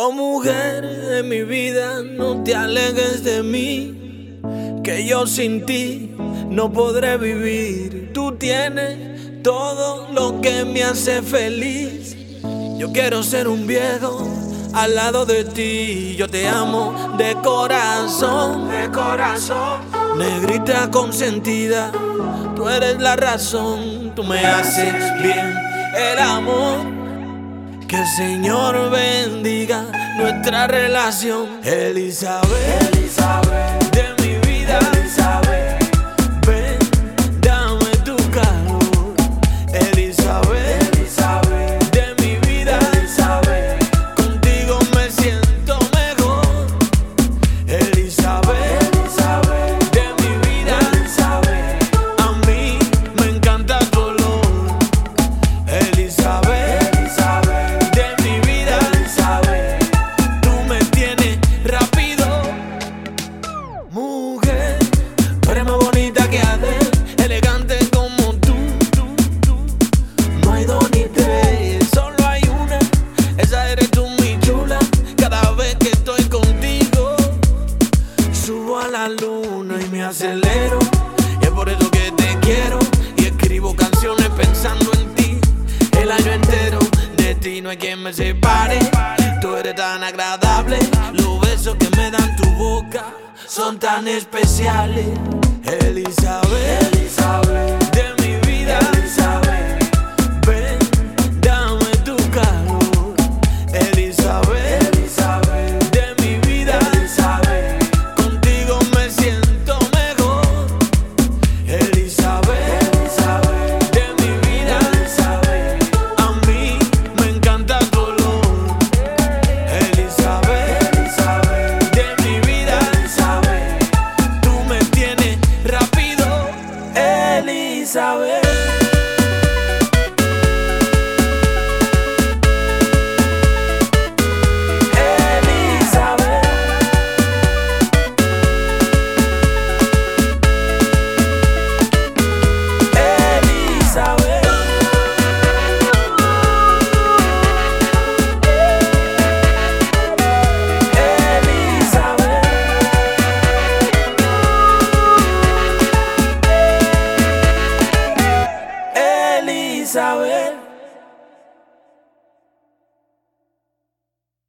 Oh mujer de mi vida, no te alejes de mí, que yo sin ti no podré vivir. Tú tienes todo lo que me hace feliz. Yo quiero ser un viejo al lado de ti. Yo te amo de corazón, de corazón. Negrita consentida, tú eres la razón. Tú me haces bien el amor. Que el Señor bendiga nuestra relación. Elizabeth, Elizabeth de mi vida, Elizabeth, ven, dame tu calor. Elizabeth, Elizabeth de mi vida, Elizabeth, contigo me siento mejor. Elizabeth, Elizabeth de mi vida, Elizabeth, a mí me encanta tu olor. Elizabeth, la luna y me acelero, y es por eso que te quiero y escribo canciones pensando en ti el año entero. De ti no hay quien me separe, tú eres tan agradable, los besos que me dan tu boca son tan especiales. Elizabeth.